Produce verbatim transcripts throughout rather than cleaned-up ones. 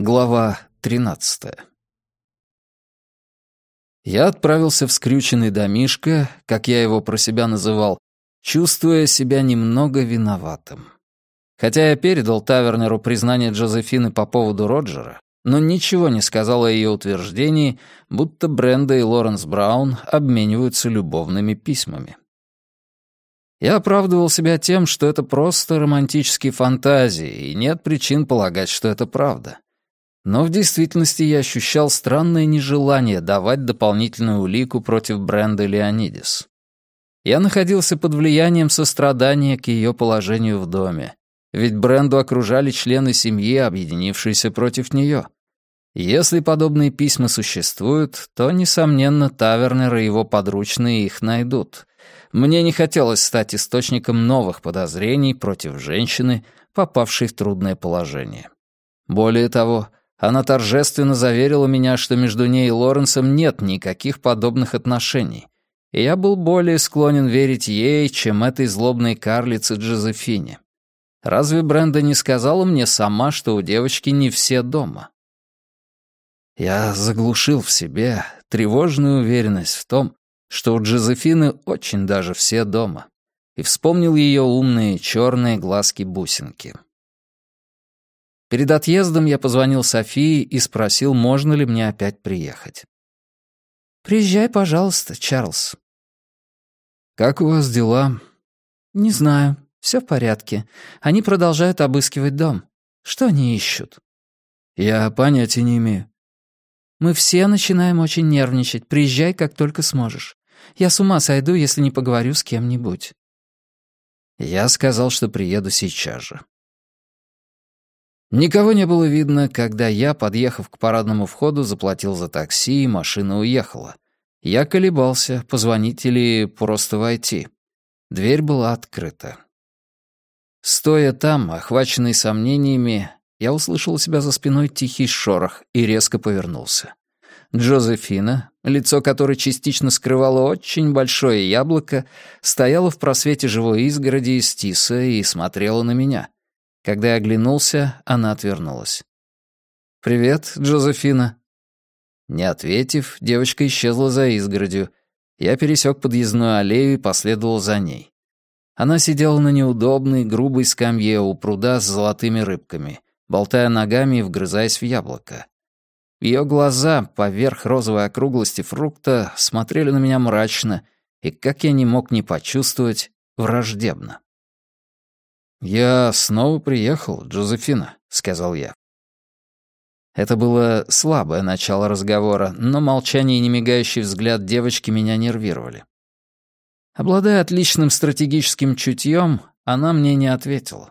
Глава тринадцатая. Я отправился в скрюченный домишко, как я его про себя называл, чувствуя себя немного виноватым. Хотя я передал Тавернеру признание Джозефины по поводу Роджера, но ничего не сказал о ее утверждении, будто Бренда и Лоренс Браун обмениваются любовными письмами. Я оправдывал себя тем, что это просто романтические фантазии, и нет причин полагать, что это правда. Но в действительности я ощущал странное нежелание давать дополнительную улику против Бренды Леонидис. Я находился под влиянием сострадания к ее положению в доме, ведь Бренду окружали члены семьи, объединившиеся против нее. Если подобные письма существуют, то, несомненно, Тавернер и его подручные их найдут. Мне не хотелось стать источником новых подозрений против женщины, попавшей в трудное положение. Более того, она торжественно заверила меня, что между ней и Лоренсом нет никаких подобных отношений, и я был более склонен верить ей, чем этой злобной карлице Джозефине. Разве Бренда не сказала мне сама, что у девочки не все дома? Я заглушил в себе тревожную уверенность в том, что у Джозефины очень даже все дома, и вспомнил ее умные черные глазки-бусинки. Перед отъездом я позвонил Софии и спросил, можно ли мне опять приехать. «Приезжай, пожалуйста, Чарльз». «Как у вас дела?» «Не знаю. Все в порядке. Они продолжают обыскивать дом. Что они ищут?» «Я понятия не имею». «Мы все начинаем очень нервничать. Приезжай, как только сможешь. Я с ума сойду, если не поговорю с кем-нибудь». Я сказал, что приеду сейчас же. Никого не было видно, когда я, подъехав к парадному входу, заплатил за такси, и машина уехала. Я колебался, позвонить или просто войти. Дверь была открыта. Стоя там, охваченный сомнениями, я услышал у себя за спиной тихий шорох и резко повернулся. Джозефина, лицо которой частично скрывало очень большое яблоко, стояла в просвете живой изгороди из тиса и смотрела на меня. Когда я оглянулся, она отвернулась. «Привет, Джозефина». Не ответив, девочка исчезла за изгородью. Я пересек подъездную аллею и последовал за ней. Она сидела на неудобной, грубой скамье у пруда с золотыми рыбками, болтая ногами и вгрызаясь в яблоко. Ее глаза, поверх розовой округлости фрукта, смотрели на меня мрачно и, как я не мог не почувствовать, враждебно. «Я снова приехал, Джозефина», — сказал я. Это было слабое начало разговора, но молчание и немигающий взгляд девочки меня нервировали. Обладая отличным стратегическим чутьем, она мне не ответила.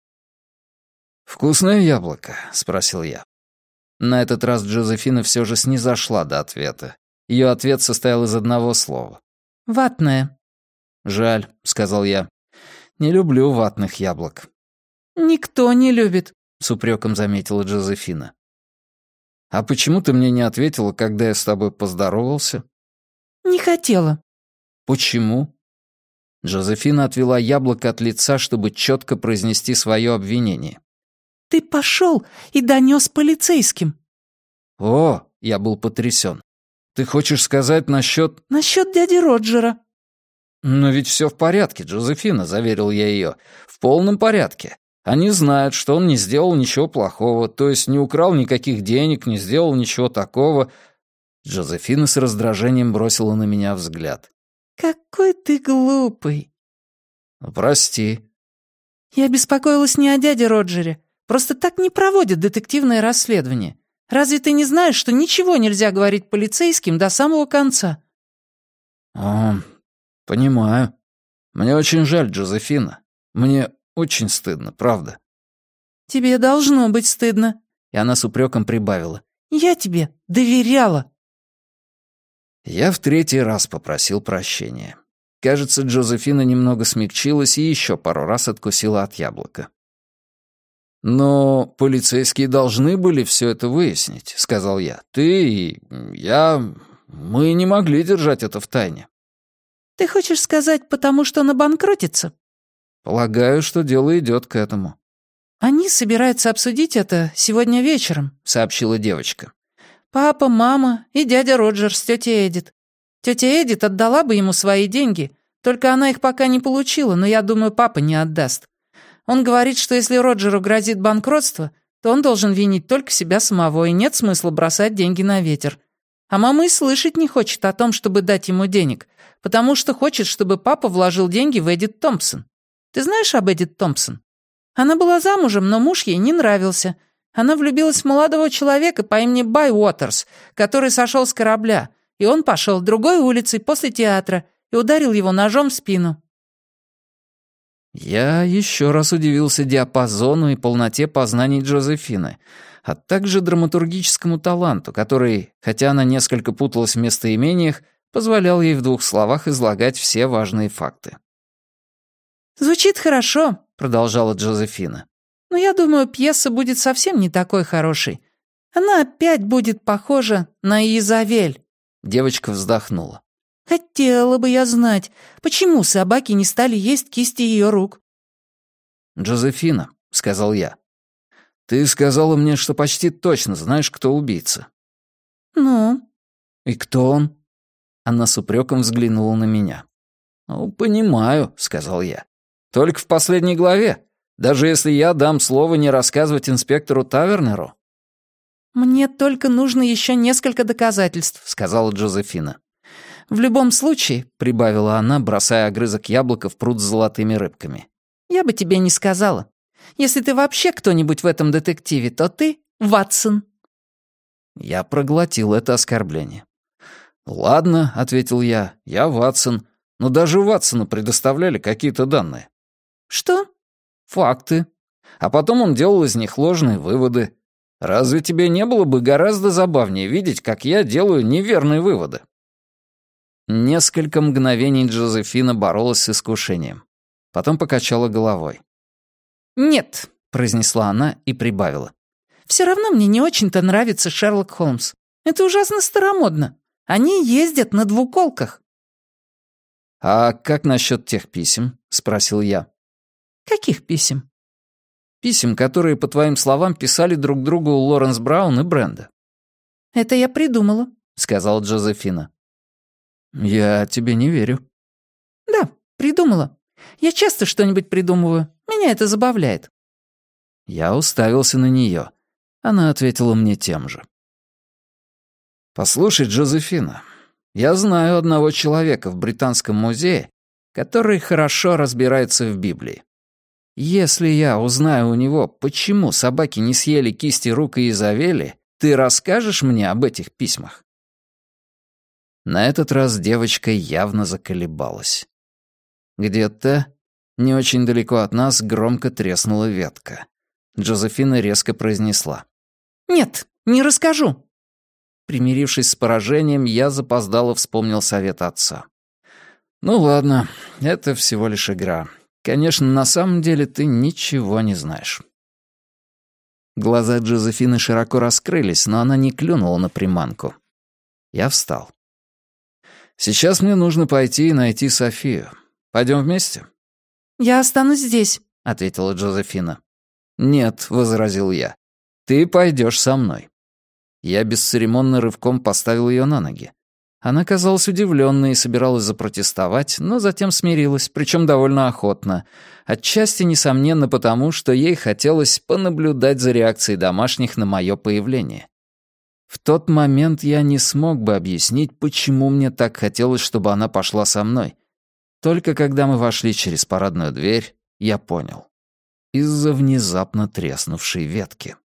«Вкусное яблоко?» — спросил я. На этот раз Джозефина все же снизошла до ответа. Ее ответ состоял из одного слова. «Ватное». «Жаль», — сказал я. «Не люблю ватных яблок». «Никто не любит», — с упреком заметила Джозефина. «А почему ты мне не ответила, когда я с тобой поздоровался?» «Не хотела». «Почему?» Джозефина отвела яблоко от лица, чтобы четко произнести свое обвинение. «Ты пошел и донес полицейским». «О!» — я был потрясен. «Ты хочешь сказать насчет...» «Насчет дяди Роджера». «Но ведь все в порядке, Джозефина», — заверил я ее. «В полном порядке. Они знают, что он не сделал ничего плохого, то есть не украл никаких денег, не сделал ничего такого». Джозефина с раздражением бросила на меня взгляд. «Какой ты глупый». «Прости». «Я беспокоилась не о дяде Роджере. Просто так не проводят детективное расследование. Разве ты не знаешь, что ничего нельзя говорить полицейским до самого конца?» «О, понимаю. Мне очень жаль, Джозефина. Мне очень стыдно, правда». «Тебе должно быть стыдно». И она с упреком прибавила. «Я тебе доверяла». Я в третий раз попросил прощения. Кажется, Джозефина немного смягчилась и еще пару раз откусила от яблока. «Но полицейские должны были все это выяснить», — сказал я. «Ты и я... мы не могли держать это в тайне». «Ты хочешь сказать, потому что он обанкротится?» «Полагаю, что дело идет к этому». «Они собираются обсудить это сегодня вечером», — сообщила девочка. «Папа, мама и дядя Роджер с тетей Эдит. Тетя Эдит отдала бы ему свои деньги, только она их пока не получила, но я думаю, папа не отдаст. Он говорит, что если Роджеру грозит банкротство, то он должен винить только себя самого, и нет смысла бросать деньги на ветер. А мама и слышать не хочет о том, чтобы дать ему денег, потому что хочет, чтобы папа вложил деньги в Эдит Томпсон. Ты знаешь об Эдит Томпсон? Она была замужем, но муж ей не нравился. Она влюбилась в молодого человека по имени Бай Уотерс, который сошел с корабля, и он пошел другой улицей после театра и ударил его ножом в спину». Я еще раз удивился диапазону и полноте познаний Джозефины, а также драматургическому таланту, который, хотя она несколько путалась в местоимениях, позволял ей в двух словах излагать все важные факты. «Звучит хорошо», — продолжала Джозефина. «Но я думаю, пьеса будет совсем не такой хорошей. Она опять будет похожа на Изавель». Девочка вздохнула. «Хотела бы я знать, почему собаки не стали есть кисти ее рук». «Джозефина», — сказал я, — «ты сказала мне, что почти точно знаешь, кто убийца». «Ну?» «И кто он?» Она с упреком взглянула на меня. «Ну, понимаю», — сказал я. «Только в последней главе. Даже если я дам слово не рассказывать инспектору Тавернеру». «Мне только нужно еще несколько доказательств», — сказала Джозефина. «В любом случае», — прибавила она, бросая огрызок яблока в пруд с золотыми рыбками, «я бы тебе не сказала. Если ты вообще кто-нибудь в этом детективе, то ты Ватсон». Я проглотил это оскорбление. «Ладно», — ответил я, — «я Ватсон. Но даже Ватсону предоставляли какие-то данные». «Что?» «Факты. А потом он делал из них ложные выводы. Разве тебе не было бы гораздо забавнее видеть, как я делаю неверные выводы?» Несколько мгновений Джозефина боролась с искушением. Потом покачала головой. «Нет», — произнесла она и прибавила. «Все равно мне не очень-то нравится Шерлок Холмс. Это ужасно старомодно. Они ездят на двуколках». «А как насчет тех писем?» — спросил я. «Каких писем?» «Писем, которые, по твоим словам, писали друг другу Лоренс Браун и Бренда». «Это я придумала», — сказала Джозефина. «Я тебе не верю». «Да, придумала. Я часто что-нибудь придумываю. Меня это забавляет». Я уставился на нее. Она ответила мне тем же. «Послушай, Джозефина, я знаю одного человека в Британском музее, который хорошо разбирается в Библии. Если я узнаю у него, почему собаки не съели кисти рук Изавели, ты расскажешь мне об этих письмах?» На этот раз девочка явно заколебалась. Где-то, не очень далеко от нас, громко треснула ветка. Джозефина резко произнесла. «Нет, не расскажу». Примирившись с поражением, я запоздало вспомнил совет отца. «Ну ладно, это всего лишь игра. Конечно, на самом деле ты ничего не знаешь». Глаза Джозефины широко раскрылись, но она не клюнула на приманку. Я встал. «Сейчас мне нужно пойти и найти Софию. Пойдем вместе?» «Я останусь здесь», — ответила Джозефина. «Нет», — возразил я. «Ты пойдешь со мной». Я бесцеремонно рывком поставил ее на ноги. Она казалась удивленной и собиралась запротестовать, но затем смирилась, причем довольно охотно. Отчасти, несомненно, потому, что ей хотелось понаблюдать за реакцией домашних на мое появление. В тот момент я не смог бы объяснить, почему мне так хотелось, чтобы она пошла со мной. Только когда мы вошли через парадную дверь, я понял. Из-за внезапно треснувшей ветки.